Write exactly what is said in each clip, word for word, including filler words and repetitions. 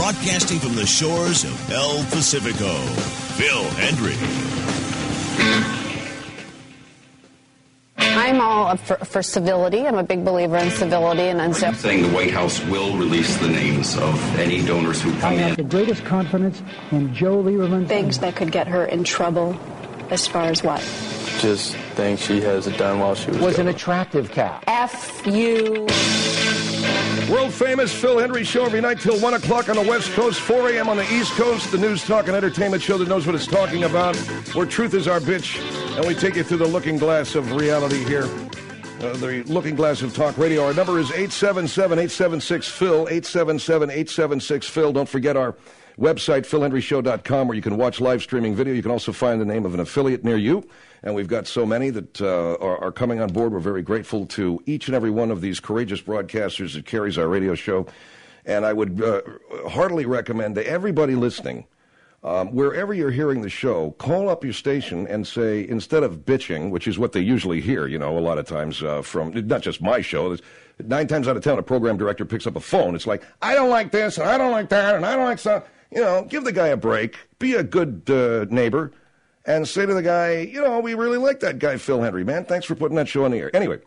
broadcasting from the shores of El Pacifico, Phil Hendrie. I'm all for, for civility. I'm a big believer in civility and I'm saying the White House will release the names of any donors who come I have in. the greatest confidence in Joe Lieberman. Things that could get her in trouble as far as what? Just things she has done while she was Was gone. an attractive cat. F you. World famous Phil Hendrie Show every night till one o'clock on the West Coast, four a.m. on the East Coast. The news, talk, and entertainment show that knows what it's talking about, where truth is our bitch, and we take you through the looking glass of reality here. Uh, the looking glass of talk radio. Our number is eight seven seven, eight seven six, Phil, eight seven seven, eight seven six, Phil. Don't forget our website, phil hendrie show dot com, where you can watch live streaming video. You can also find the name of an affiliate near you. And we've got so many that uh, are, are coming on board. We're very grateful to each and every one of these courageous broadcasters that carries our radio show. And I would uh, heartily recommend to everybody listening, um, wherever you're hearing the show, call up your station and say, instead of bitching, which is what they usually hear, you know, a lot of times uh, from, not just my show, there's, nine times out of ten, a program director picks up a phone. It's like, I don't like this, and I don't like that, and I don't like so. You know, give the guy a break. Be a good uh, neighbor. And say to the guy, you know, we really like that guy, Phil Hendrie, man. Thanks for putting that show on the air. Anyway,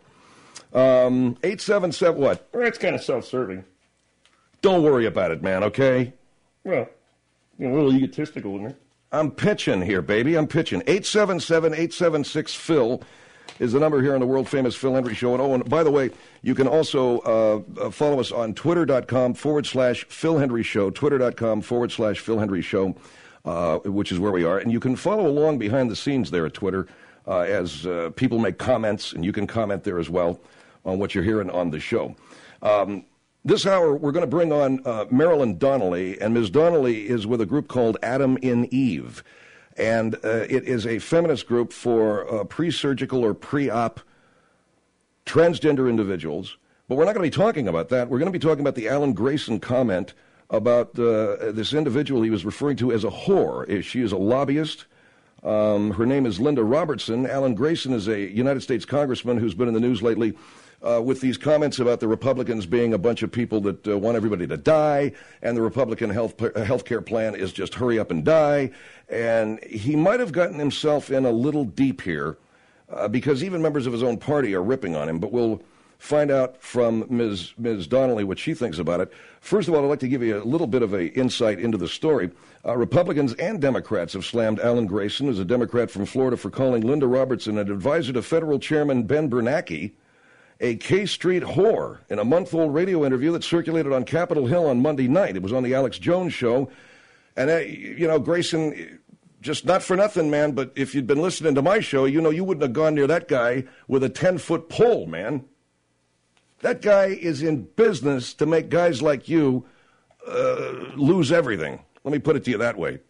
um, eight seven seven, what? That's kind of self-serving. Don't worry about it, man, okay? Well, you're a little egotistical, isn't it? I'm pitching here, baby. I'm pitching. eight seven seven, eight seven six, Phil is the number here on the world-famous Phil Hendrie Show. And, oh, and by the way, you can also uh, follow us on twitter.com forward slash Phil Hendrie Show, twitter.com forward slash Phil Hendrie Show. Uh, which is where we are. And you can follow along behind the scenes there at Twitter uh, as uh, people make comments, and you can comment there as well on what you're hearing on the show. Um, this hour, we're going to bring on uh, Marilyn Donnelly, and Miz Donnelly is with a group called Adam in Eve. And uh, it is a feminist group for uh, pre-surgical or pre-op transgender individuals. But we're not going to be talking about that. We're going to be talking about the Alan Grayson comment about uh, this individual he was referring to as a whore. She is a lobbyist. Um, her name is Linda Robertson. Alan Grayson is a United States congressman who's been in the news lately uh, with these comments about the Republicans being a bunch of people that uh, want everybody to die, and the Republican health health care plan is just hurry up and die. And he might have gotten himself in a little deep here uh, because even members of his own party are ripping on him, but we'll find out from Miz Miz Donnelly what she thinks about it. First of all, I'd like to give you a little bit of an insight into the story. Uh, Republicans and Democrats have slammed Alan Grayson, as a Democrat from Florida, for calling Linda Robertson, an advisor to federal chairman Ben Bernanke, a K Street whore in a month-old radio interview that circulated on Capitol Hill on Monday night. It was on the Alex Jones show. And, uh, you know, Grayson, just not for nothing, man, but if you'd been listening to my show, you know you wouldn't have gone near that guy with a ten-foot pole, man. That guy is in business to make guys like you uh, lose everything. Let me put it to you that way.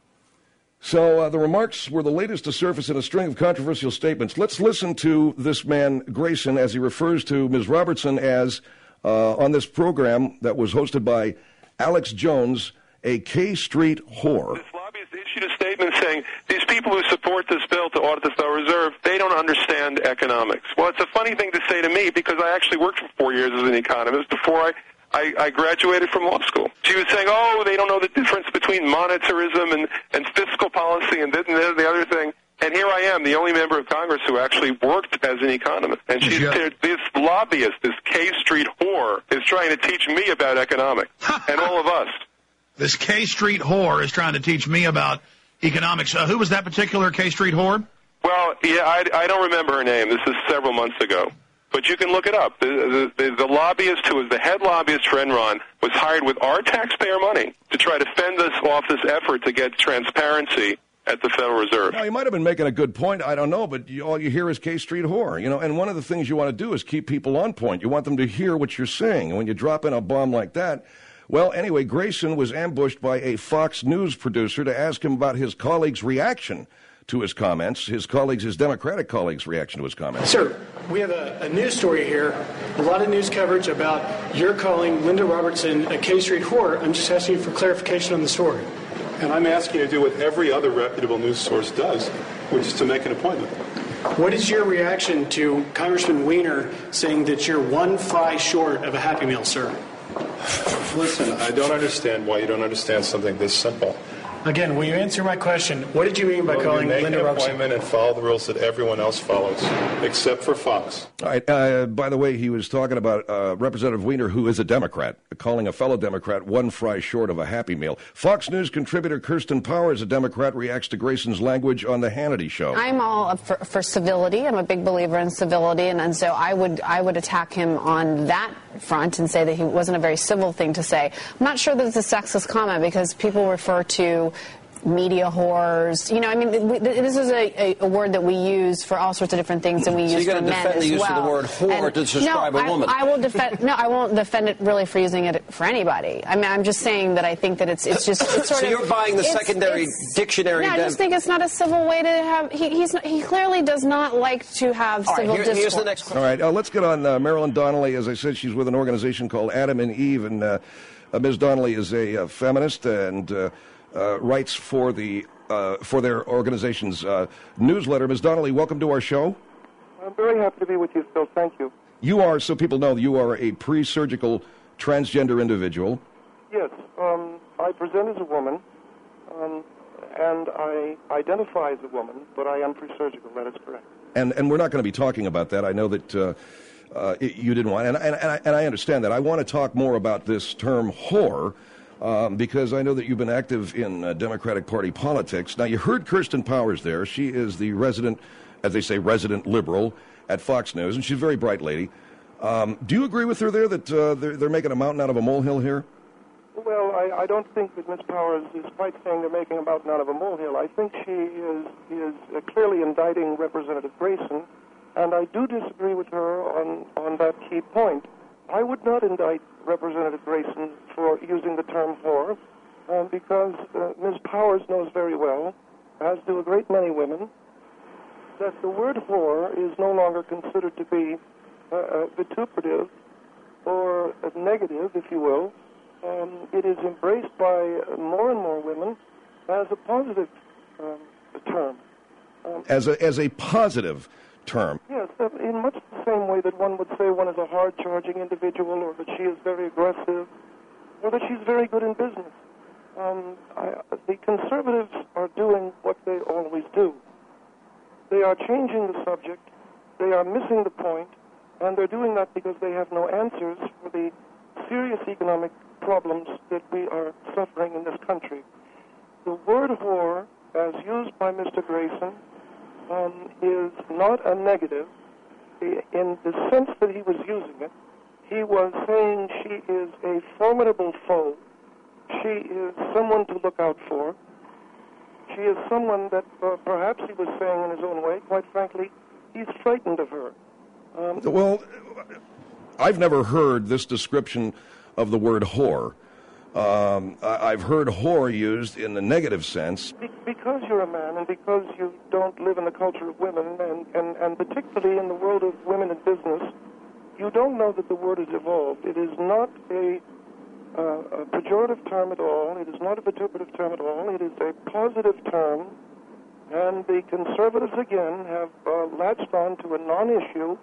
So uh, the remarks were the latest to surface in a string of controversial statements. Let's listen to this man, Grayson, as he refers to Miz Robertson as, uh, on this program that was hosted by Alex Jones, a K Street whore. This lobbyist issued a statement saying these people who support this bill to audit the Federal Reserve, they don't understand economics. Well, it's a funny thing to say to me because I actually worked for four years as an economist before I, I, I graduated from law school. She was saying, oh, they don't know the difference between monetarism and, and fiscal policy and this and that and the other thing. And here I am, the only member of Congress who actually worked as an economist. And she's yeah. this lobbyist, this K Street whore, is trying to teach me about economics, and all of us. This K Street whore is trying to teach me about economics. Uh, who was that particular K Street whore? Well, yeah, I, I don't remember her name. This is several months ago. But you can look it up. The, the, the, the lobbyist who was the head lobbyist for Enron was hired with our taxpayer money to try to fend us off this effort to get transparency at the Federal Reserve. Now, you might have been making a good point. I don't know, but you, all you hear is K Street whore. You know, and one of the things you want to do is keep people on point. You want them to hear what you're saying. And when you drop in a bomb like that, well, anyway, Grayson was ambushed by a Fox News producer to ask him about his colleague's reaction to his comments, his colleagues, his Democratic colleagues' reaction to his comments. Sir, we have a, a news story here, a lot of news coverage about you're calling Linda Robertson a K Street whore. I'm just asking you for clarification on the story. And I'm asking you to do what every other reputable news source does, which is to make an appointment. What is your reaction to Congressman Weiner saying that you're one fry short of a Happy Meal, sir? Listen, I don't understand why you don't understand something this simple. Again, will you answer my question? What did you mean by Well, calling you make Linda an Robertson? appointment and follow the rules that everyone else follows, except for Fox. All right. Uh, by the way, he was talking about uh, Representative Weiner, who is a Democrat, calling a fellow Democrat one fry short of a Happy Meal. Fox News contributor Kirsten Powers, a Democrat, reacts to Grayson's language on the Hannity show. I'm all up for, for civility. I'm a big believer in civility, and, and so I would I would attack him on that front and say that he wasn't a very civil thing to say. I'm not sure that it's a sexist comment because people refer to media whores. You know, I mean, we, this is a, a, a word that we use for all sorts of different things, and we so use you're for men defend as the use well. of the word whore and to describe no, a woman. I, I will defend. No, I won't defend it really for using it for anybody. I mean, I'm just saying that I think that it's it's just it's sort so of. you're buying the it's, secondary it's, dictionary. No, I just think it's not a civil way to have. He, he's not, he clearly does not like to have all civil right, here, discourse. here's the next question. All right, uh, let's get on uh, Marilyn Donnelly. As I said, she's with an organization called Adam and Eve, and uh, uh, Miz Donnelly is a uh, feminist and uh, uh, writes for the uh, for their organization's uh, newsletter. Miz Donnelly, welcome to our show. I'm very happy to be with you, Phil. Thank you. You are, so people know, you are a pre-surgical transgender individual. Yes, um, I present as a woman, um, and I identify as a woman, but I am pre-surgical. That is correct. And and we're not going to be talking about that. I know that uh, uh, it, you didn't want, and, and, and, I, and I understand that. I want to talk more about this term whore, um, because I know that you've been active in uh, Democratic Party politics. Now, you heard Kirsten Powers there. She is the resident, as they say, resident liberal at Fox News, and she's a very bright lady. Um, do you agree with her there that uh, they're, they're making a mountain out of a molehill here? Well, I, I don't think that Miz Powers is quite saying they're making a mountain out of a molehill. I think she is is uh, clearly indicting Representative Grayson, and I do disagree with her on, on that key point. I would not indict Representative Grayson for using the term whore, um, because uh, Miz Powers knows very well, as do a great many women, that the word whore is no longer considered to be uh, uh, vituperative or uh, negative, if you will. Um, it is embraced by more and more women as a positive um, term. Um, as a as a positive term. Yes, uh, in much the same way that one would say one is a hard-charging individual, or that she is very aggressive, or that she's very good in business. Um, I, the conservatives are doing what they always do. They are changing the subject, they are missing the point, and they're doing that because they have no answers for the serious economic problems that we are suffering in this country. The word whore, as used by Mister Grayson, um, is not a negative. In the sense that he was using it, he was saying she is a formidable foe. She is someone to look out for. She is someone that uh, perhaps he was saying in his own way, quite frankly, he's frightened of her. Um, well, I've never heard this description of the word whore. Um, I've heard whore used in the negative sense. Because you're a man and because you don't live in the culture of women, and, and, and particularly in the world of women in business, you don't know that the word has evolved. It is not a, uh, a pejorative term at all. It is not a vituperative term at all. It is a positive term. And the conservatives, again, have uh, latched on to a non-issue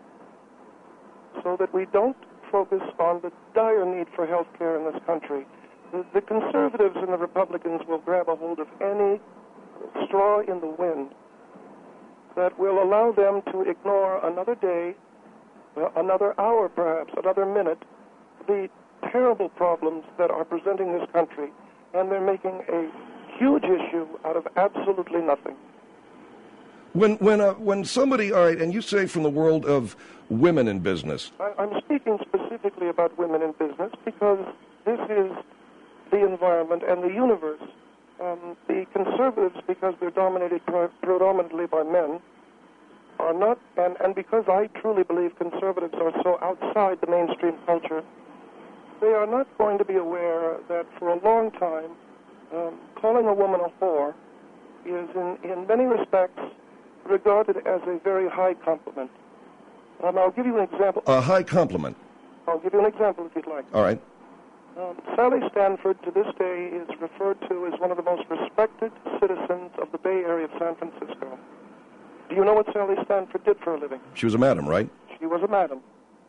so that we don't focus on the dire need for health care in this country. The, the conservatives and the Republicans will grab a hold of any straw in the wind that will allow them to ignore another day, uh, another hour perhaps, another minute, the terrible problems that are presenting this country, and they're making a huge issue out of absolutely nothing. When when uh, when somebody, all right, and you say from the world of women in business. I, I'm speaking specifically about women in business because this is the environment and the universe. Um, the conservatives, because they're dominated pre- predominantly by men, are not, and, and because I truly believe conservatives are so outside the mainstream culture, they are not going to be aware that for a long time, um, calling a woman a whore is in, in many respects regarded as a very high compliment. Um, I'll give you an example. A high compliment. I'll give you an example if you'd like. All right. Um, Sally Stanford, to this day, is referred to as one of the most respected citizens of the Bay Area of San Francisco. Do you know what Sally Stanford did for a living? She was a madam, right? She was a madam.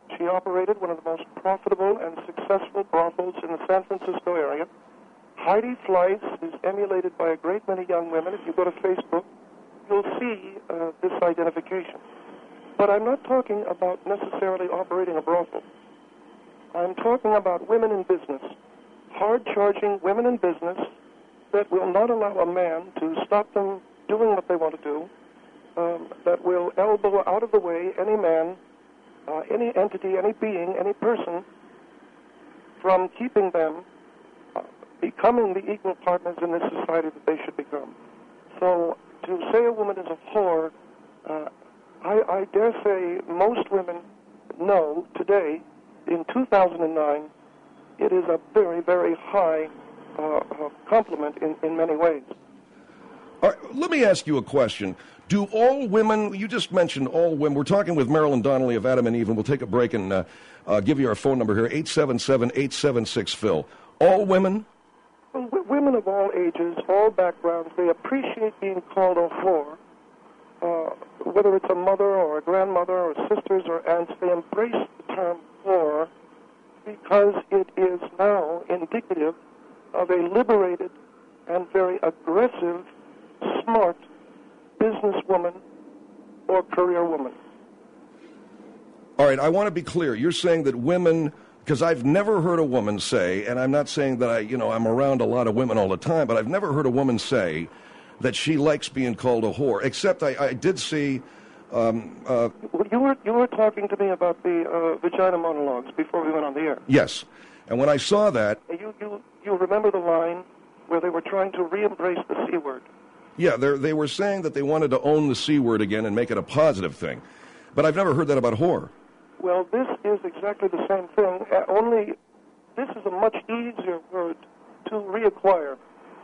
She operated one of the most profitable and successful brothels in the San Francisco area. Heidi Fleiss is emulated by a great many young women. If you go to Facebook, you'll see uh, this identification. But I'm not talking about necessarily operating a brothel. I'm talking about women in business, hard-charging women in business that will not allow a man to stop them doing what they want to do, um, that will elbow out of the way any man, uh, any entity, any being, any person from keeping them uh, becoming the equal partners in this society that they should become. So to say a woman is a whore, uh, I, I dare say most women know today, in two thousand nine, it is a very, very high uh, uh, compliment in, in many ways. All right, let me ask you a question. Do all women, you just mentioned all women, we're talking with Marilyn Donnelly of Adam and Eve, and we'll take a break and uh, uh, give you our phone number here, eight seven seven, eight seven six, Phil. All women? Well, w- women of all ages, all backgrounds, they appreciate being called a whore. Uh, whether it's a mother or a grandmother or sisters or aunts, they embrace the term whore because it is now indicative of a liberated and very aggressive, smart businesswoman or career woman. All right, I want to be clear. You're saying that women, because I've never heard a woman say, and I'm not saying that I, you know, I'm around a lot of women all the time, but I've never heard a woman say that she likes being called a whore, except I, I did see... Um, uh, you were you were talking to me about the uh, vagina monologues before we went on the air. Yes, and when I saw that... You, you, you remember the line where they were trying to re-embrace the C word? Yeah, they were saying that they wanted to own the C word again and make it a positive thing. But I've never heard that about whore. Well, this is exactly the same thing, uh, only this is a much easier word to reacquire.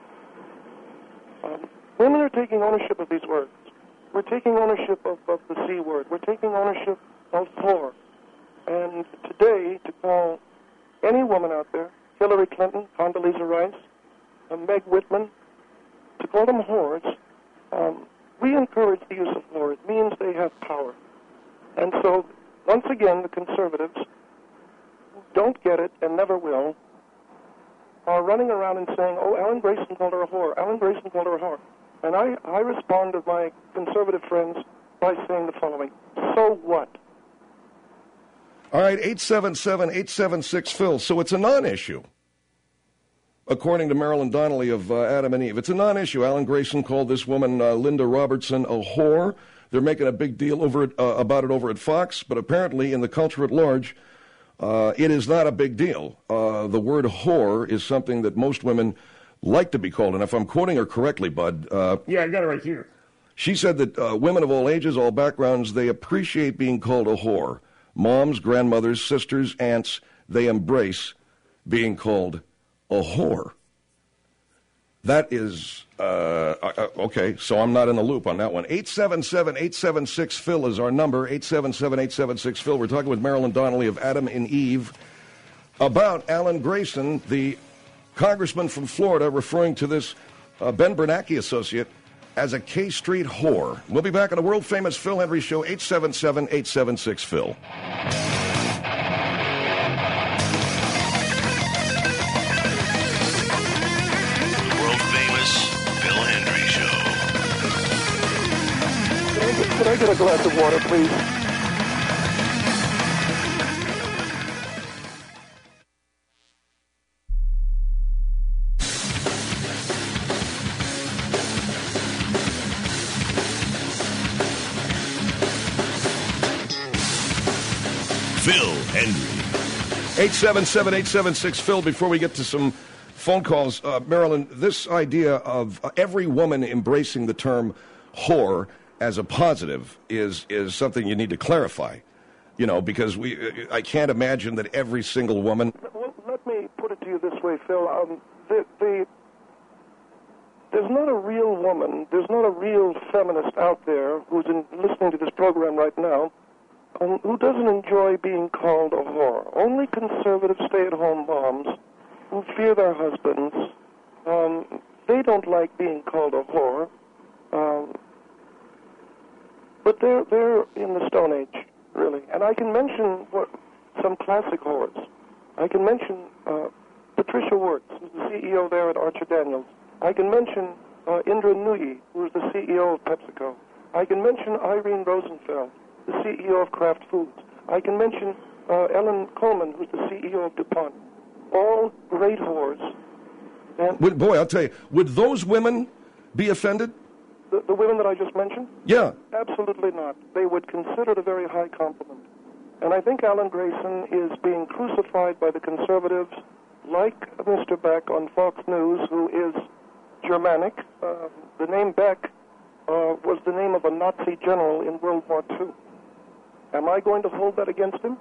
Um, women are taking ownership of these words. We're taking ownership of, of the C word. We're taking ownership of whore. And today, to call any woman out there, Hillary Clinton, Condoleezza Rice, uh, Meg Whitman, to call them whores, um, we encourage the use of whore. It means they have power. And so, once again, the conservatives, who don't get it and never will, are running around and saying, oh, Alan Grayson called her a whore. Alan Grayson called her a whore. And I, I respond to my conservative friends by saying the following, so what? All right, eight seven seven, eight seven six, Phil. So it's a non-issue, according to Marilyn Donnelly of uh, Adam and Eve. It's a non-issue. Alan Grayson called this woman, uh, Linda Robertson, a whore. They're making a big deal over it, uh, about it over at Fox, but apparently in the culture at large, uh, it is not a big deal. Uh, the word whore is something that most women like to be called. And if I'm quoting her correctly, Bud... Uh, yeah, I got it right here. She said that uh, women of all ages, all backgrounds, they appreciate being called a whore. Moms, grandmothers, sisters, aunts, they embrace being called a whore. That is... Uh, uh, okay, so I'm not in the loop on that one. eight seven seven, eight seven six, Phil is our number. eight seven seven, eight seven six, Phil. We're talking with Marilyn Donnelly of Adam and Eve about Alan Grayson, the congressman from Florida, referring to this uh, Ben Bernanke associate as a K Street whore. We'll be back on the world-famous Phil Hendry Show, eight seven seven, eight seven six, Phil. World-famous Phil Hendry Show. Can I, get, can I get a glass of water, please? Phil Hendry. eight seven seven, eight seven six, Phil. Before we get to some phone calls, uh, Marilyn, this idea of uh, every woman embracing the term whore as a positive is is something you need to clarify. You know, because we, I can't imagine that every single woman... Well, let me put it to you this way, Phil. Um, the, the, there's not a real woman, there's not a real feminist out there who's in, listening to this program right now um, who doesn't enjoy being called a whore. Only conservative stay-at-home moms who fear their husbands, um, they don't like being called a whore. Um, but they're, they're in the Stone Age, really. And I can mention what, some classic whores. I can mention uh, Patricia Wirtz, who's the C E O there at Archer Daniels. I can mention uh, Indra Nooyi, who's the C E O of PepsiCo. I can mention Irene Rosenfeld, the C E O of Kraft Foods. I can mention uh, Ellen Coleman, who's the C E O of DuPont. All great whores. And Would, boy, I'll tell you, would those women be offended? the, the women that I just mentioned? Yeah. Absolutely not. They would consider it a very high compliment. And I think Alan Grayson is being crucified by the conservatives, like Mister Beck on Fox News, who is Germanic. Uh, the name Beck uh, was the name of a Nazi general in World War Two. Am I going to hold that against him?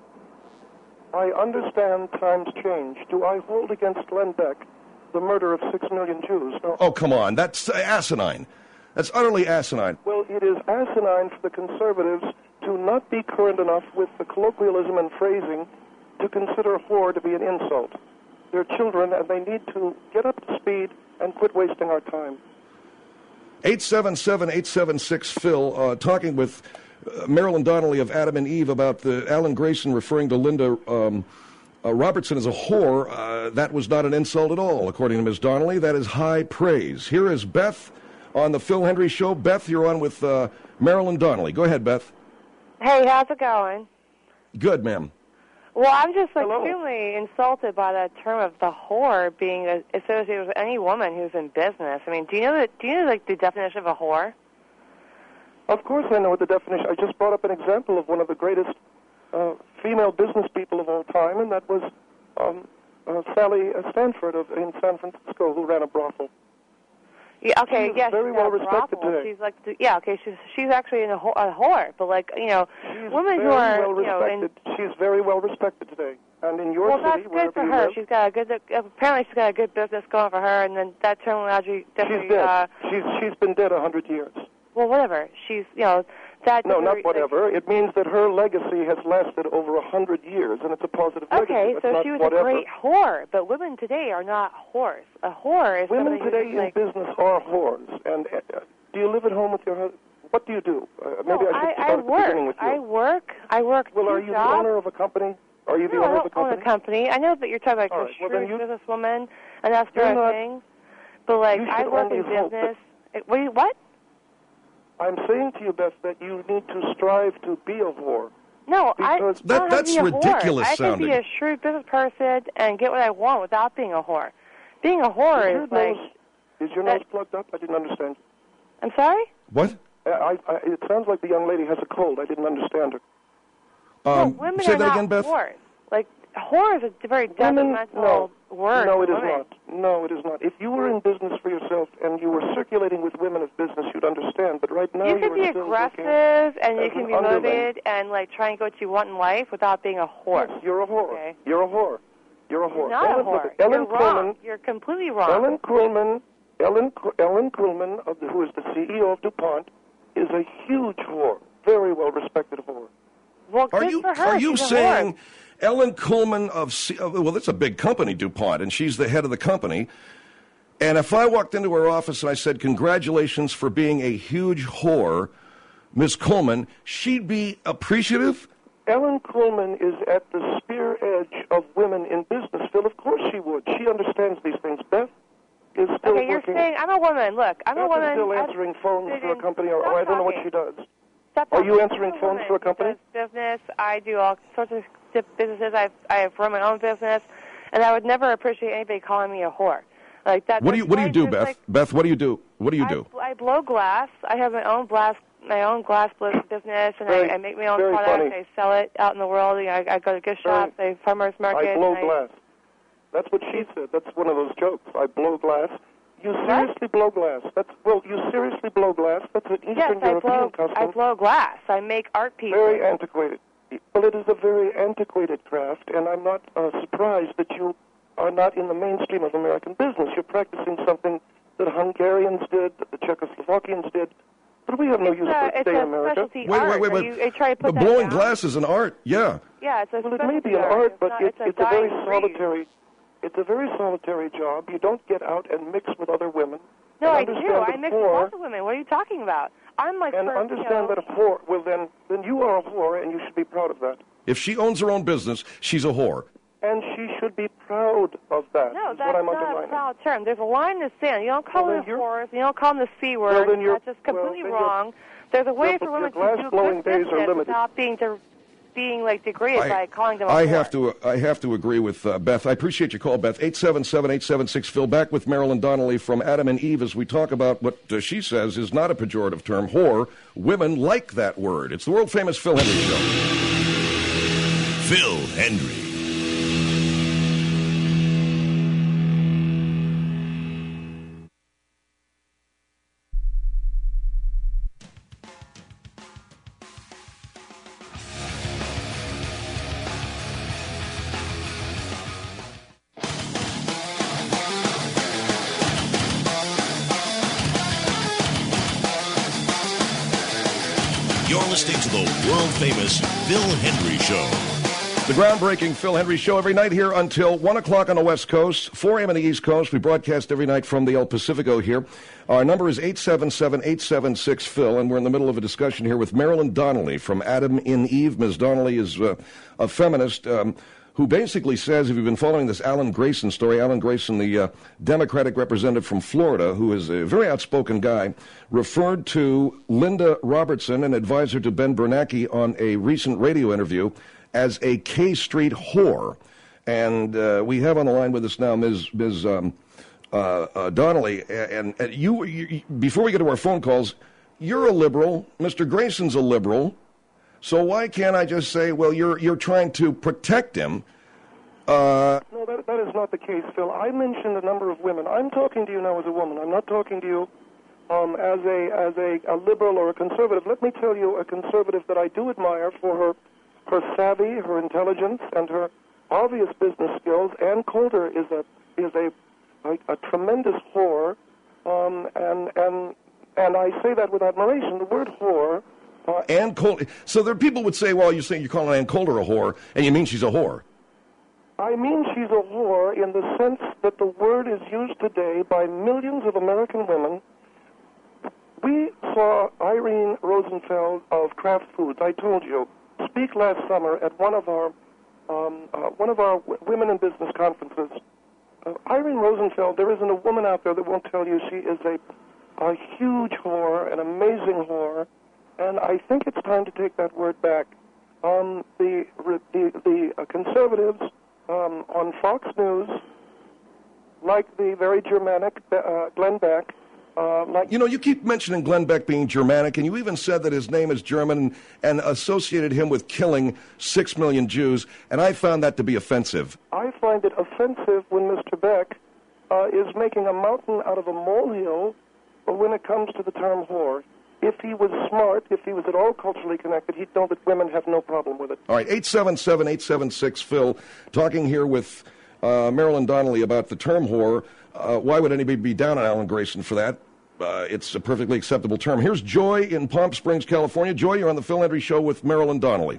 I understand times change. Do I hold against Glenn Beck the murder of six million Jews? No. Oh, come on. That's asinine. That's utterly asinine. Well, it is asinine for the conservatives to not be current enough with the colloquialism and phrasing to consider whore to be an insult. They're children, and they need to get up to speed and quit wasting our time. eight seven seven, eight seven six, Phil, uh, talking with uh, Marilyn Donnelly of Adam and Eve about the Alan Grayson referring to Linda um, uh, Robertson as a whore. Uh, that was not an insult at all, according to Miz Donnelly. That is high praise. Here is Beth on the Phil Hendry Show. Beth, you're on with uh, Marilyn Donnelly. Go ahead, Beth. Hey, how's it going? Good, ma'am. Well, I'm just like, Hello. extremely insulted by that term of the whore being associated with any woman who's in business. I mean, do you know that? Do you know like the definition of a whore? Of course I know what the definition. I just brought up an example of one of the greatest uh, female business people of all time, and that was um, uh, Sally Stanford of, in San Francisco, who ran a brothel. Yeah, okay, She is yes, very she's well got a respected brothel. today. She's like, the, yeah, okay, she's she's actually in a, whore, a whore, but like, you know, She's women very who are, well you know, in, respected. She's very well respected today, and in your well, city, that's good wherever for you her. live, She's got a good, apparently she's got a good business going for her, and then that terminology definitely. she's dead. Uh, she's she's been dead a hundred years. well, whatever. She's, you know, that. No, not like, whatever. It means that her legacy has lasted over a hundred years, and it's a positive Okay, legacy. That's so not she was whatever. a great whore, but women today are not whores. A whore is Women somebody who's today in like, business are whores. And uh, do you live at home with your husband? What do you do? Uh, maybe no, I should I, start I at the work. beginning with you. I work. I work. well, two are you jobs. the owner of a company? Are you the no, owner I of a don't own company? a company. I know that you're talking about All a right, well, shrewd then you- businesswoman and that You're sort of not- thing. But like, you I should work in only hope that- business. It, what? do you- What? I'm saying to you, Beth, that you need to strive to be a whore. No, I, Because- I That- don't have that's to be a ridiculous whore. I sounding. can be a shrewd business person and get what I want without being a whore. Being a whore Is your is like. nose, is your that- nose plugged up? I didn't understand. I'm sorry? What? I, I, I, it sounds like the young lady has a cold. I didn't understand her. Um, no, women say are that not again, Beth. whores. Like, whore is a very Women, detrimental no, word. no, for it is women. not. No, it is not. If you were in business for yourself and you were circulating with women of business, you'd understand. But right now, You you can are be still aggressive and you as can an be underling. motivated and like try and get what you want in life without being a whore. Yes, you're a whore. Okay. You're a whore. You're a whore. You're not Ellen, a whore. look, Ellen You're wrong. Kuhlman, You're completely wrong. Ellen Kuhlman, Ellen, Ellen Kuhlman, of the, who is the C E O of DuPont, is a huge whore. Very well respected whore. Well, Are good you for her. are you She's a saying whore. Ellen Kuhlman of C- uh, well, it's a big company, DuPont, and she's the head of the company. And if I walked into her office and I said, "Congratulations for being a huge whore, Miss Kuhlman," she'd be appreciative? Ellen Kuhlman is at the spear edge of women in business, Phil. Of course she would. She understands these things. Beth is still Okay, you're working. saying I'm a woman. Look, I'm Beth a woman. is still I've answering phones sit for a in- company, or, Stop or I don't know what talking. she does. Stop Are you talking. answering I'm a phones woman for a company? who does business. I do all sorts of businesses. I've I have run my own business, and I would never appreciate anybody calling me a whore. Like that. What do you What do you do, Beth? Like, Beth, what do you do? What do you I, do? I blow glass. I have my own glass, my own glass blow business, and Very- I, I make my own very product. funny. I sell it out in the world. You know, I, I go to gift shops, I farmers market. I blow and glass. That's what she said. That's one of those jokes. I blow glass. You seriously blow glass. That's well. You seriously blow glass. That's an Eastern Yes, I European blow. custom. I blow glass. I make art pieces. Very antiquated. Well, it is a very antiquated craft, and I'm not uh, surprised that you are not in the mainstream of American business. You're practicing something that Hungarians did, that the Czechoslovakians did, but we have no use It's for a, it it's today a in America. specialty Wait, art. wait, wait, Are wait. You, I try to put But that blowing down. glass is an art. Yeah. Yeah, it's a Well, it may specialty be an art, art, It's but not, it, it's a, it's a very dying breed. solitary. It's a very solitary job. You don't get out and mix with other women. No, and I do. understand I the mix with poor. lots of women. What are you talking about? I'm my and first, understand you know, that a whore, well, then, then you are a whore, and you should be proud of that. If she owns her own business, she's a whore. And she should be proud of that. No, is that's what I'm not underlining. a proud term. There's a line in the sand. You don't call Well, them then you're- whores. You don't call them the C word. Well, then you're- That's just completely well, then you're- wrong. There's a way your- for your women to glass do blowing good days are business limited. without being de- being like degraded by calling them a I whore. have to. I have to agree with uh, Beth. I appreciate your call, Beth. Eight seven seven eight seven six Phil. Back with Marilyn Donnelly from Adam and Eve as we talk about what uh, she says is not a pejorative term. Whore. Women like that word. It's the world famous Phil Hendry Show. Phil Hendry. You're listening to the world-famous Phil Hendry Show. The groundbreaking Phil Hendry Show every night here until one o'clock on the West Coast, four a.m. on the East Coast. We broadcast every night from the El Pacifico here. Our number is eight seven seven eight seven six Phil, and we're in the middle of a discussion here with Marilyn Donnelly from Adam in Eve. Miz Donnelly is uh, a feminist um, who basically says, if you've been following this Alan Grayson story, Alan Grayson, the uh, Democratic representative from Florida, who is a very outspoken guy, referred to Linda Robertson, an advisor to Ben Bernanke, on a recent radio interview as a K Street whore. And uh, we have on the line with us now Miz Miz Um, uh, uh, Donnelly. And, and you, you, before we get to our phone calls, you're a liberal. Mister Grayson's a liberal. So why can't I just say, well, you're you're trying to protect him? Uh, no, that, that is not the case, Phil. I mentioned a number of women. I'm talking to you now as a woman. I'm not talking to you um, as a as a, a liberal or a conservative. Let me tell you a conservative that I do admire for her her savvy, her intelligence, and her obvious business skills. Ann Coulter is a is a a, a tremendous whore, um, and and and I say that with admiration. The word whore. Uh, Ann Coulter. So there are people would say, well, you're saying you're calling Ann Coulter a whore, and you mean she's a whore. I mean she's a whore in the sense that the word is used today by millions of American women. We saw Irene Rosenfeld of Kraft Foods, I told you, speak last summer at one of our um, uh, one of our w- women in business conferences. Uh, Irene Rosenfeld, there isn't a woman out there that won't tell you she is a, a huge whore, an amazing whore. And I think it's time to take that word back. Um, the the, the uh, conservatives um, on Fox News, like the very Germanic uh, Glenn Beck, uh, like you know, you keep mentioning Glenn Beck being Germanic, and you even said that his name is German, and, and associated him with killing six million Jews, and I found that to be offensive. I find it offensive when Mister Beck uh, is making a mountain out of a molehill when it comes to the term whore. If he was smart, if he was at all culturally connected, he'd know that women have no problem with it. All right, eight seven seven eight seven six Phil, talking here with uh, Marilyn Donnelly about the term whore. Uh, why would anybody be down on Alan Grayson for that? Uh, it's a perfectly acceptable term. Here's Joy in Palm Springs, California. Joy, you're on the Phil Hendry Show with Marilyn Donnelly.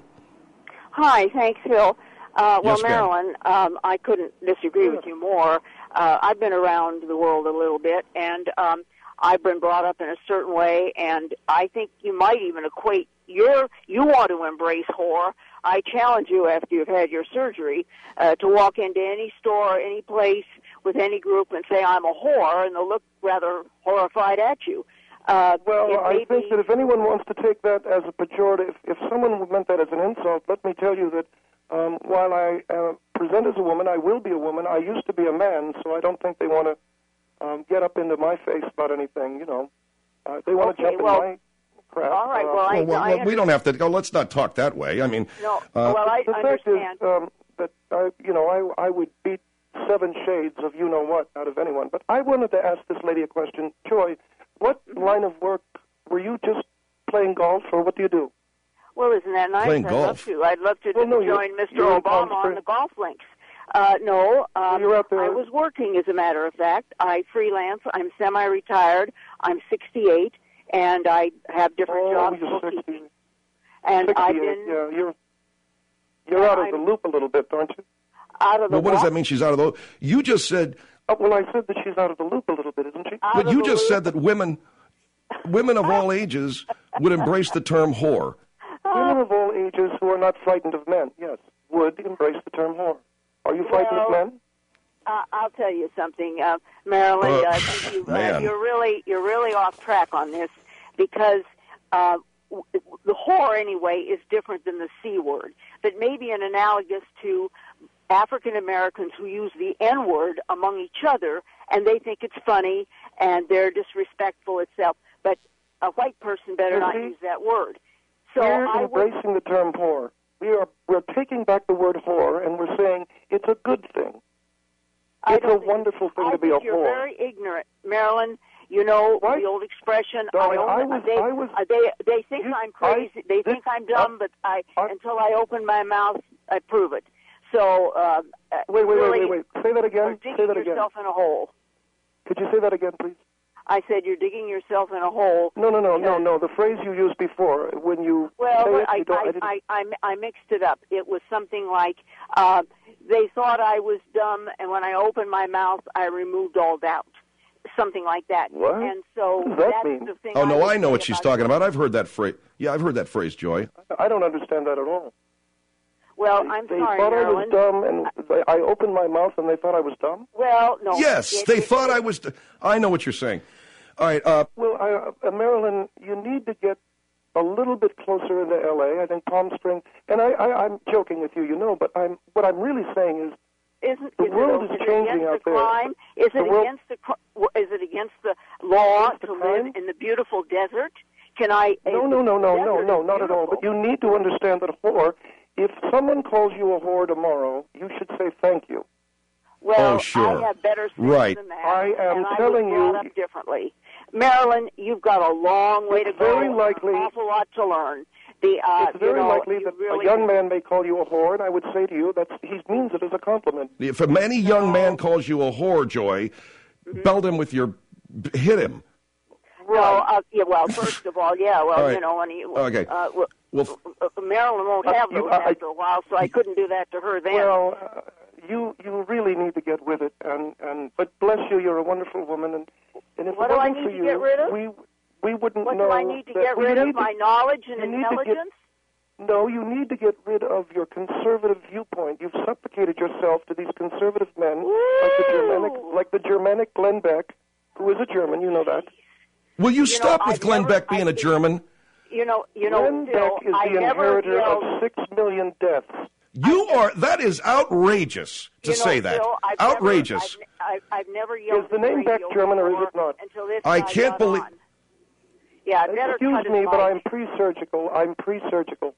Hi, thanks, Phil. Uh, well, Yes, ma'am. Marilyn, um, I couldn't disagree with you more. Uh, I've been around the world a little bit, and um, I've been brought up in a certain way, and I think you might even equate your, you want to embrace whore. I challenge you after you've had your surgery uh, to walk into any store, any place with any group and say, I'm a whore, and they'll look rather horrified at you. Uh, Well, I may think be- that if anyone wants to take that as a pejorative, if someone meant that as an insult, let me tell you that um, while I uh, present as a woman, I will be a woman. I used to be a man, so I don't think they want to um, get up into my face about anything, you know. Uh, they want to Okay, jump well, in my crap. all right, uh, well, I- well, well, I well, we don't have to go. Let's not talk that way. I mean, No, uh, well, I the fact understand. is um, that I, you know, I I would beat seven shades of you know what out of anyone. But I wanted to ask this lady a question, Joy. What line of work were you just playing golf, or what do you do? Well, isn't that nice? Playing I'd golf. love to. I'd love to Well, no, you're- join Mister you're in Palm Obama on Springs. the golf links. Uh, no, um, you're out there- I was working, as a matter of fact. I freelance. I'm semi-retired. I'm sixty-eight, and I have different Oh, jobs. you're bookkeeping. sixty. And I've sixty-eight, been yeah, you're you're Yeah, out of I'm- the loop a little bit, aren't you? out of the well, what does what? that mean? She's out of the. You just said. Oh, well, I said that she's out of the loop a little bit, isn't she? Out But of you the just loop? said that women. women of all ages would embrace the term whore. Women of all ages who are not frightened of men, yes, would embrace the term whore. Are you frightened Well, of men? Uh, I'll tell you something, uh, Marilyn. Uh, uh, you, uh, man. you're really you're really off track on this because uh, w- the whore anyway is different than the C word, but maybe an analogous to African Americans who use the N word among each other, and they think it's funny and they're disrespectful itself. But a white person better You not see? use that word. So we're I would, embracing the term whore. We are we're taking back the word whore, and we're saying it's a good thing. I It's a don't think- wonderful thing I to be a think you're whore. very ignorant, Marilyn. You know What? the old expression. Darling, I, I only, was- they, I was- uh, they they think You- I'm crazy. they I- think this- I'm dumb, but I I- until I open my mouth, I prove it. So uh, uh, Wait, wait, really, wait, wait, wait. Say that You're again. digging Say that again. yourself in a hole. Could you say that again, please? I said you're digging yourself in a hole. No, no, no, no, because- no. The phrase you used before, when you Well, say it, I, you don't. I, I, didn't, I, I, I mixed it up. It was something like uh, they thought I was dumb, and when I opened my mouth, I removed all doubt. Something like that. What? And so What does that that's mean? the thing. Oh, no, would I know say what she's about talking about. I've heard that phrase. Yeah, I've heard that phrase, Joy. I don't understand that at all. Well, They- I'm they sorry, thought Marilyn. I was dumb, and they, I opened my mouth, and they thought I was dumb. Well, no. Yes, It- they it- thought I was. I know what you're saying. All right. Uh, Well, I, uh, Marilyn, you need to get a little bit closer into L A. I think Palm Springs, and I, I, I'm joking with you, you know, but I'm what I'm really saying is Isn't the is world it, is is changing it against out the there. crime? Is it The world- against the cr- is it against the law Against the to crime? live in the beautiful desert? Can I? no, no, no, no, no, desert no, is not at all. But beautiful. you need to understand that whore. If someone calls you a whore tomorrow, you should say thank you. Well, Oh, sure. I have better sense Right. than that. I am and telling I was brought you- up differently. Marilyn, you've got a long way to It's go. very and likely- an awful lot to learn. The uh, It's very you know, likely you that really a young man may call you a whore, and I would say to you that he means it as a compliment. if a any young man calls you a whore, Joy, belt him with your. Hit him. No, uh, yeah, well, first of all, yeah, well, All right. you know, when he, Okay. uh, well, Well, uh, Marilyn won't have you- those I- after a while, so I couldn't do that to her then. Well, uh, you you really need to get with it, and and but bless you, you're a wonderful woman, and and if What it do I wasn't need for to you, get rid of? we we wouldn't what know. do I need to that- get well, you rid of? need to- My knowledge and you need to get- intelligence? No, you need to get rid of your conservative viewpoint. You've supplicated yourself to these conservative men, like the Germanic, like the Germanic Glenn Beck, who is a German. You know that. Will you, know, stop with I've Glenn never- Beck being I a think- German? You know, you know, Glenn Phil, Beck is I the never inheritor yelled, of six million deaths. You are. That is outrageous to you know, say that. Phil, I've Outrageous. Never, I've, I've, I've never yelled Is the at name Beck radio German or is before it not? Until this I guy can't got believe- on. Yeah, I better Excuse cut his me, but mic. I'm pre-surgical. I'm pre-surgical.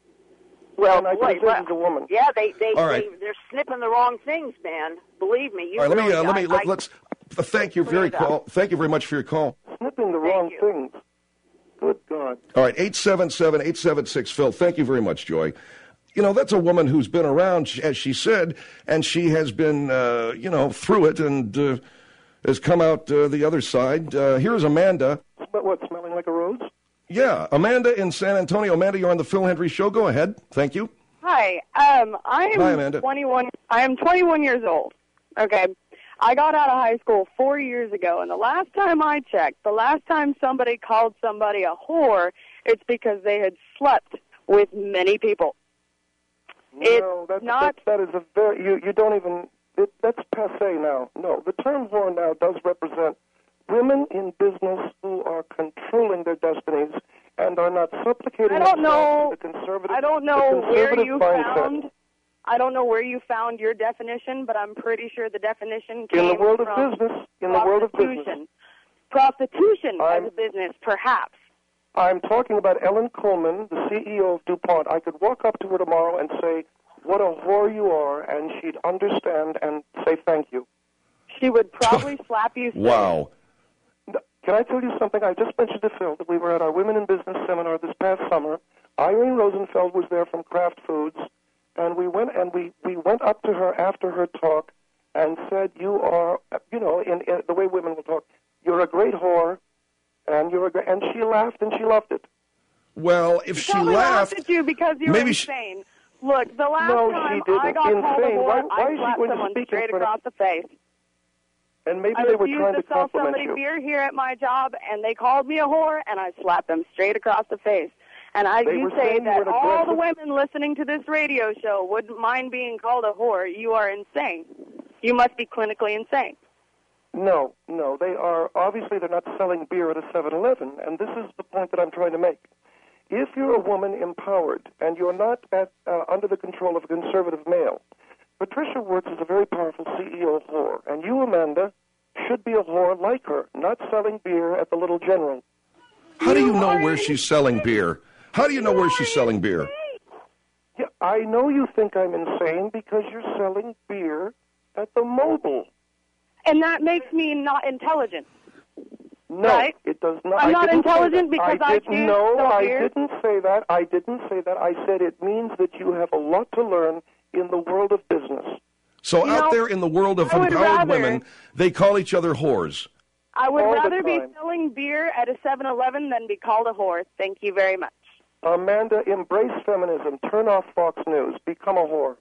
Well, and I boy, can say well, as a woman. Yeah, they they, All right. they they're snipping the wrong things, man. Believe me. You All right. Let me. really, Uh, let me. I, Let, I, let's. Uh, thank you very it up. call. Thank you very much for your call. Snipping the Thank wrong you. things. Good God. All right, eight seven seven, eight seven six, Phil. Thank you very much, Joy. You know, that's a woman who's been around, as she said, and she has been, uh, you know, through it and uh, has come out uh, the other side. Uh, here's Amanda. But what, smelling like a rose? Yeah, Amanda in San Antonio. Amanda, you're on the Phil Hendry Show. Go ahead. Thank you. Hi. Um, I am Hi, Amanda. twenty-one. I am twenty-one years old. Okay. I got out of high school four years ago, and the last time I checked, the last time somebody called somebody a whore, it's because they had slept with many people. No, It's that's, not. that, that is a very, you, you don't even, it, that's passé now. No, the term whore now does represent women in business who are controlling their destinies and are not supplicating I don't know. themselves to the conservative I don't the know where conservative you mindset. found. I don't know where you found your definition, but I'm pretty sure the definition came In the world of from business, in the world of business. prostitution. Prostitution I'm- as a business, perhaps. I'm talking about Ellen Kullman, the C E O of DuPont. I could walk up to her tomorrow and say, what a whore you are, and she'd understand and say thank you. She would probably slap you. straight. Wow. Can I tell you something? I just mentioned to Phil that we were at our Women in Business seminar this past summer. Irene Rosenfeld was there from Kraft Foods, and we went and we, we went up to her after her talk and said, you are, you know, in, in the way women will talk, you're a great whore, and you're a great, and she laughed and she loved it. Well, if she Probably laughed, laughed at you because you were maybe she- insane. Look, the last No, time she didn't. I got called a Insane. whore, Why- why I is she slapped going to someone speak in straight front of- across the face. And maybe I they were refused trying to to sell compliment somebody you. beer here at my job, and they called me a whore, and I slapped them straight across the face. And I, They you were say saying you that were all the aggressive. women listening to this radio show wouldn't mind being called a whore. You are insane. You must be clinically insane. No, no, they are, obviously they're not selling beer at a seven eleven, and this is the point that I'm trying to make. If you're a woman empowered, and you're not at, uh, under the control of a conservative male, Patricia Wirtz is a very powerful C E O whore, and you, Amanda, should be a whore like her, not selling beer at the Little General. How do you know where she's selling beer? How do you know where she's selling beer? Yeah, I know you think I'm insane because you're selling beer at the Mobile. And that makes me not intelligent. No, Right? it does not. I'm I not didn't say intelligent that. because I I didn't, choose No, sell I beer? didn't say that. I didn't say that. I said it means that you have a lot to learn in the world of business. So You out know, there in the world of I would empowered rather- women, they call each other whores. I would All the rather be time. selling beer at a seven eleven than be called a whore. Thank you very much. Amanda, embrace feminism. Turn off Fox News. Become a whore.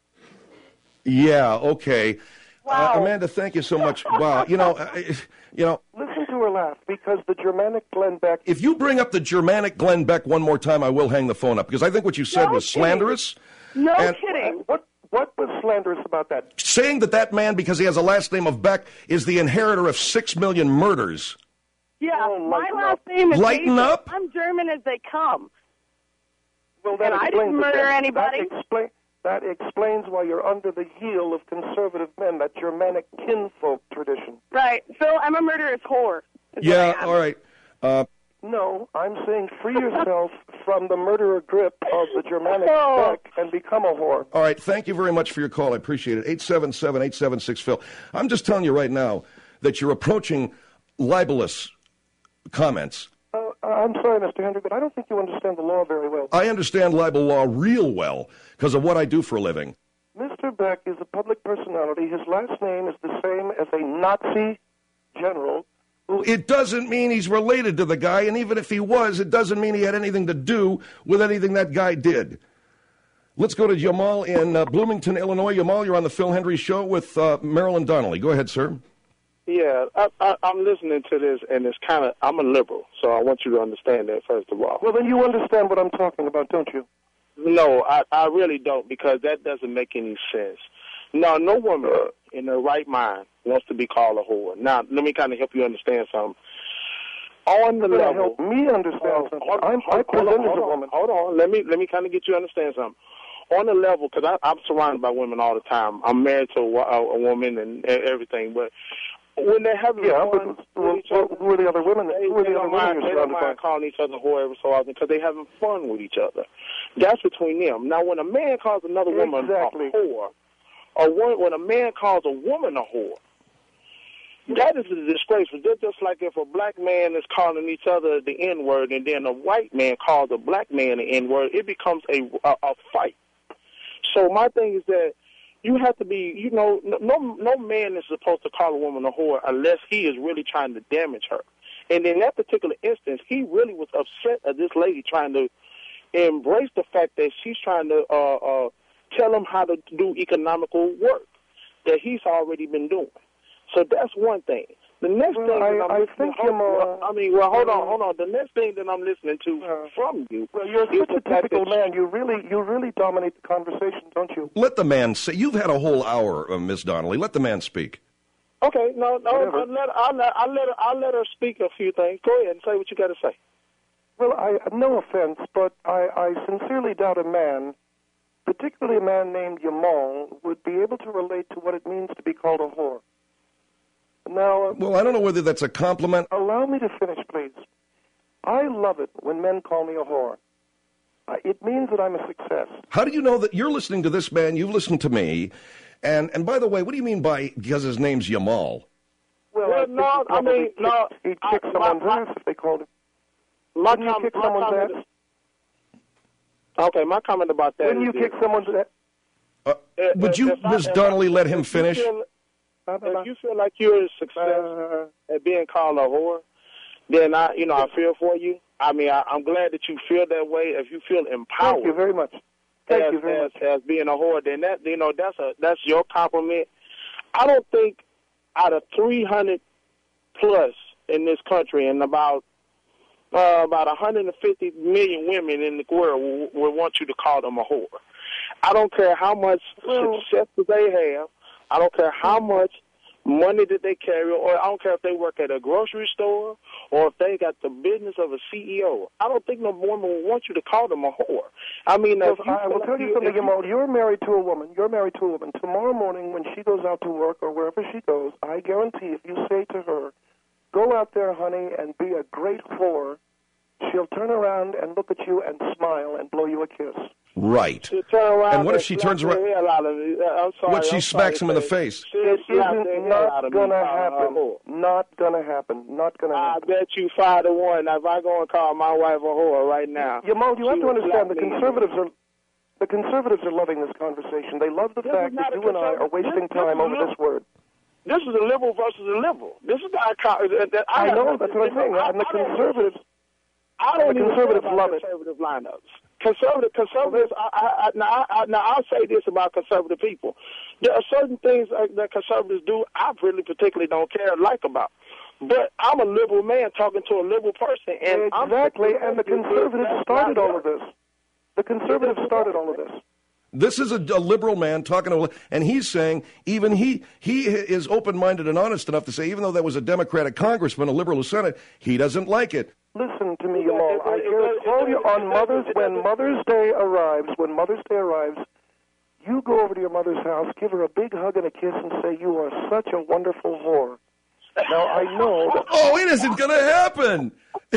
Yeah, okay. Wow. Uh, Amanda, thank you so much. Wow. You know, uh, you know, Listen to her laugh, because the Germanic Glenn Beck... if you bring up the Germanic Glenn Beck one more time, I will hang the phone up, because I think what you said No was kidding. slanderous. No And- kidding. What, what was slanderous about that? Saying that that man, because he has a last name of Beck, is the inheritor of six million murders. Yeah, Oh, my lighten last up. name is Lighten Hazel. up? I'm German as they come. Well, that And I explains didn't it murder then. anybody. That, explain, that explains why you're under the heel of conservative men, that Germanic kinfolk tradition. Right. Phil, I'm a murderous whore. is what Yeah, I am. all right. Uh, No, I'm saying free yourself from the murderer grip of the Germanic Oh. Beck and become a whore. all right, thank you very much for your call. I appreciate it. eight seven seven, eight seven six, Phil. I'm just telling you right now that you're approaching libelous comments. Uh, I'm sorry, Mister Hendry, but I don't think you understand the law very well. I understand libel law real well because of what I do for a living. Mister Beck is a public personality. His last name is the same as a Nazi general. It doesn't mean he's related to the guy, and even if he was, it doesn't mean he had anything to do with anything that guy did. Let's go to Jamal in uh, Bloomington, Illinois. Jamal, you're on the Phil Hendry Show with uh, Marilyn Donnelly. Go ahead, sir. Yeah, I, I, I'm listening to this, and it's kind of, I'm a liberal, so I want you to understand that, first of all. Well, then you understand what I'm talking about, don't you? No, I, I really don't, because that doesn't make any sense. No, no woman in her right mind wants to be called a whore. Now, let me kind of help you understand something. On the You're gonna level, help me understand something. hold, I'm, I hold, hold present on, as hold a on, woman. hold on. Let me let me kind of get you to understand something. On the level, because I'm surrounded by women all the time. I'm married to a, wo- a, a woman and e- everything, but when they're having Yeah, fun but well, with each well, other, who are the other women? They, Who are they the other don't women mind, you're they don't surrounded by? mind calling each other whore every so often because they're having fun with each other. That's between them. Now, when a man calls another woman Exactly. a whore, or one, when a man calls a woman a whore, that is a disgrace. Just, just like if a black man is calling each other the N-word and then a white man calls a black man the N-word, it becomes a, a, a fight. So my thing is that you have to be, you know, no no man is supposed to call a woman a whore unless he is really trying to damage her. And in that particular instance, he really was upset at this lady trying to embrace the fact that she's trying to uh, uh, tell him how to do economical work that he's already been doing. So that's one thing. The next Well, thing I- that I'm I listening, think hold, you're, uh, I mean, well, hold on, uh, hold on. The next thing that I'm listening to uh, from you Well, you're is such the a fact typical that man. You really, you really dominate the conversation, don't you? Let the man say. You've had a whole hour, uh, Miss Donnelly. Let the man speak. Okay, no, no, Whatever. I'll let, I'll, let, I'll, let her, I'll let her speak a few things. Go ahead and say what you got to say. Well, I no offense, but I, I sincerely doubt a man, particularly a man named Jamal, would be able to relate to what it means to be called a whore. Now, uh, Well, I don't know whether that's a compliment. allow me to finish, please. I love it when men call me a whore. Uh, it means that I'm a success. How do you know that you're listening to this man? You've listened to me. And and by the way, what do you mean by because his name's Jamal? Well, Well, I think no, he'd I probably mean, kick, no, He'd I- kick my- someone's my- ass if they called him. My, Wouldn't you com- kick my someone's comment, ass? Okay, my comment about that Wouldn't is you this. kick someone's ass? Uh, would you, If I- Miss if I- Donnelly, let him if you finish? feel- If you feel like you're a success at being called a whore, then I, you know, I feel for you. I mean, I, I'm glad that you feel that way. If you feel empowered, Thank you very much. Thank as, you very as, much. as being a whore, then that, you know, that's a that's your compliment. I don't think, out of three hundred plus in this country, and about uh, about one hundred fifty million women in the world will, will want you to call them a whore. I don't care how much success that they have. I don't care how much money that they carry, or I don't care if they work at a grocery store or if they got the business of a C E O. I don't think no woman will want you to call them a whore. I mean, Well, if you I will tell you something, Jamal. You're married to a woman. You're married to a woman. Tomorrow morning when she goes out to work or wherever she goes, I guarantee if you say to her, go out there, honey, and be a great whore, she'll turn around and look at you and smile and blow you a kiss. Right. Turn around And what if and she slap turns the around? hell out of me. Uh, I'm sorry, What if she I'm smacks sorry him in the to say. face? She'll It slap isn't the hell out not of me, gonna calling her a happen. whore. Not gonna happen. Not gonna I happen. bet you five to one if I go and call my wife a whore right now. Jamal, you she have to will understand the slap me. conservatives are the conservatives are loving this conversation. They love the This fact is not that a you and I are conservative- wasting this- this time is over a- this word. This is a liberal versus a liberal. This is the icon. That I I know, have- that's what I'm saying. I- And the I don't- conservatives, I don't the even conservatives care about love it. conservative lineups. Conservative, conservatives. I, I, I, now, I, now, I'll say this about conservative people: there are certain things uh, that conservatives do I really particularly don't care or like about. But I'm a liberal man talking to a liberal person, and exactly. I'm, And the conservatives started all of this. The conservatives started all of this. This is a, a liberal man talking to, and he's saying even he he is open-minded and honest enough to say even though there was a Democratic congressman, a liberal Senate, he doesn't like it. Listen to me, Jamal. I told you on Mother's when Mother's Day arrives, when Mother's Day arrives, you go over to your mother's house, give her a big hug and a kiss, and say you are such a wonderful whore. Now I know that. Oh, it isn't going to happen.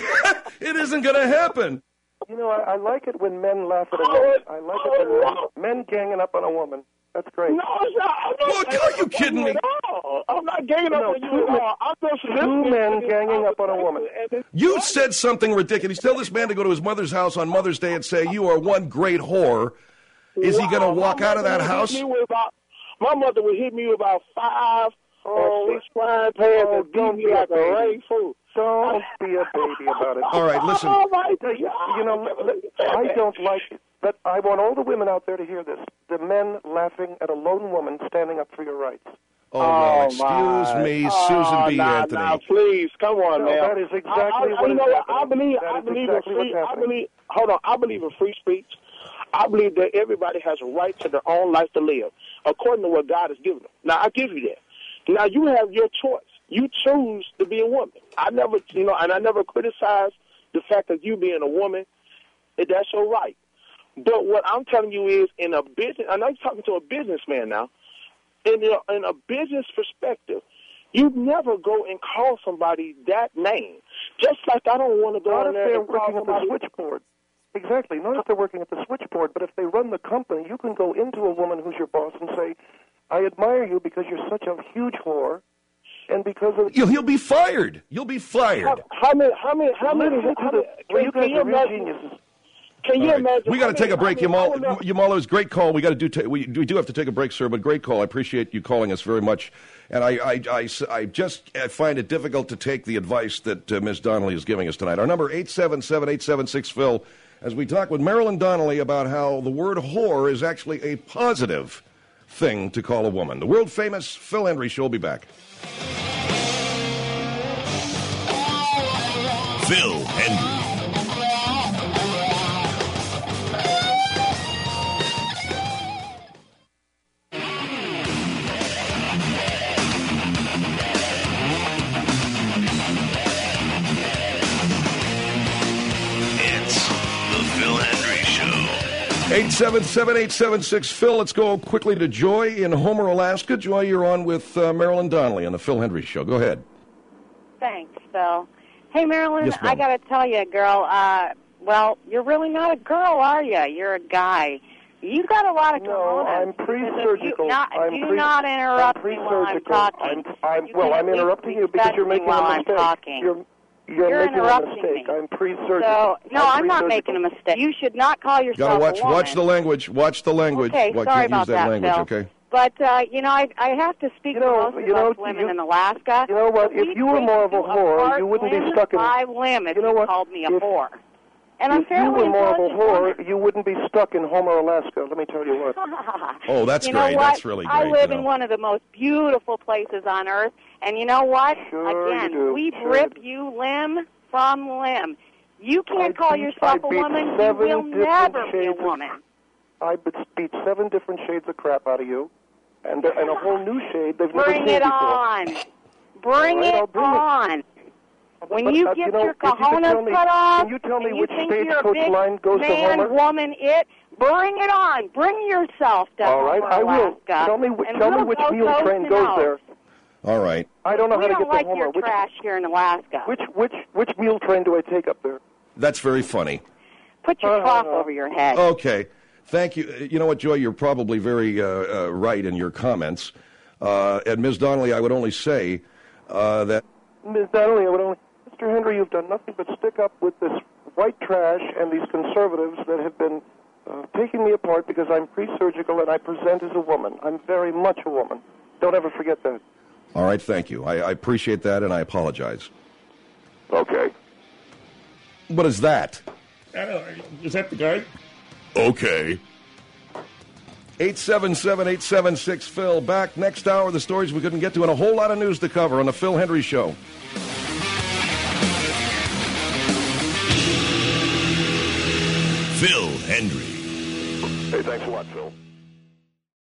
It isn't going to happen. You know, I, I like it when men laugh at a woman. I like it when men, men ganging up on a woman. That's great. No, it's not. I'm not Look, ganging are you up kidding on me? at all. I'm not ganging No, up on two you at men- all. I'm just Two listening men to this ganging up on a woman. and You said something ridiculous. Tell this man to go to his mother's house on Mother's Day and say you are one great whore. Is he going to Wow, walk my out of that mother would house? hit me with about- My mother would hit me with about five Oh, or six frying pans oh, and don't beat be me a like a baby. rain food. Don't be a baby about it. All right, listen. Oh, my You, God. you know, li- li- I don't like that. I want all the women out there to hear this. The men laughing at a lone woman standing up for your rights. Oh, well, excuse my. me, Oh, Susan B. nah, Anthony. Nah, please, come on, No, man. that is exactly I, I, what you is know what? I happening. believe. That I is believe exactly in free. what's I happening. believe. Hold on. I believe in free speech. I believe that everybody has a right to their own life to live, according to what God has given them. Now, I give you that. Now, you have your choice. You choose to be a woman. I never, you know, and I never criticize the fact that you being a woman. That's your right. But what I'm telling you is, in a business, and I'm talking to a businessman now, in a, in a business perspective, you never go and call somebody that name. Just like I don't want to go Not in if there they're and call working at the somebody. switchboard. Exactly. Not if they're working at the switchboard, but if they run the company, you can go into a woman who's your boss and say, I admire you because you're such a huge whore, and because of... You'll, he'll be fired. You'll be fired. How, how many? How many? How many? Listen to How the- many well, can, you can guys you are real imagine? geniuses. Can you All right. imagine? We got to how take a many- break, how many- Yamal. I would love- Yamal, it was a great call. We got to do. Ta- we, we do have to take a break, sir. But great call. I appreciate you calling us very much. And I, I, I, I just I find it difficult to take the advice that uh, Miz Donnelly is giving us tonight. Our number eight seven seven eight seven six Phil. As we talk with Marilyn Donnelly about how the word whore is actually a positive thing to call a woman. The world famous Phil Hendrie Show will be back. Phil Hendrie. It's the Phil Hendrie Show. eight seven seven eight seven six Phil. Let's go quickly to Joy in Homer, Alaska. Joy, you're on with uh, Marilyn Donnelly on the Phil Hendrie Show. Go ahead. Thanks, Phil. Hey, Marilyn, Yes, ma'am. I got to tell you, girl, uh, well, you're really not a girl, are you? You're a guy. You got a lot of No, cojones. I'm pre-surgical. Not, I'm do pre- not interrupt I'm me while I'm pre-surgical. talking. I'm, I'm, You well, can I'm at least interrupting you because you're respect making me while a I'm mistake. talking. You're, you're, You're making a interrupting mistake. me. I'm pre-surgical. So, no, I'm, not pre-surgical. making a mistake. You should not call yourself Got to watch a woman. watch the language. Watch the language. Okay, Well, sorry can't about use that, that, language, Phil. okay? But, uh, you know, I, I have to speak You know, to most you of know, us women you- in Alaska. You know what? We If you were treat more of a you whore, apart you wouldn't limb be stuck in. by limb if You know you what? called me a If- whore. And I'm if you fairly were more of a intelligent whore, woman. you wouldn't be stuck in Homer, Alaska. Let me tell you what. Oh, that's you great. Know what? That's really great. I live you know. in one of the most beautiful places on earth, and you know what? Sure Again, you do. we Sure rip you do. you limb from limb. You can't I'd call beat- yourself I'd a beat woman. You seven will different never be a shades of- woman. I would beat seven different shades of crap out of you, and and a whole new shade they've never Bring seen it before. on. Bring All right, I'll it bring it. on. When But, you uh, get you know, your if you could tell cojones me- cut off, can you tell me and you which think you're a stagecoach big line goes to man, Homer? woman, it, bring it on. Bring yourself to All right, Homer, I will. Alaska. Tell me, wh- and tell me we'll which go mule coast train to goes nose. there. All right. I don't know we how to don't get like to Homer. your Which, trash here in Alaska. which which which mule train do I take up there? That's very funny. Put your Uh, cloth over your head. Okay. Thank you. You know what, Joy? You're probably very uh, uh, right in your comments. Uh, and Miz Donnelly, I would only say uh, that... Miz Donnelly, I would only... Mister Henry, you've done nothing but stick up with this white trash and these conservatives that have been uh, taking me apart because I'm pre-surgical and I present as a woman. I'm very much a woman. Don't ever forget that. All right, thank you. I, I appreciate that, and I apologize. Okay. What is that? I don't know. Is that the guy? Okay. eight seven seven, eight seven six, Phil. Back next hour, the stories we couldn't get to, and a whole lot of news to cover on the Phil Hendry Show. Phil Hendry. Hey, thanks a lot, Phil.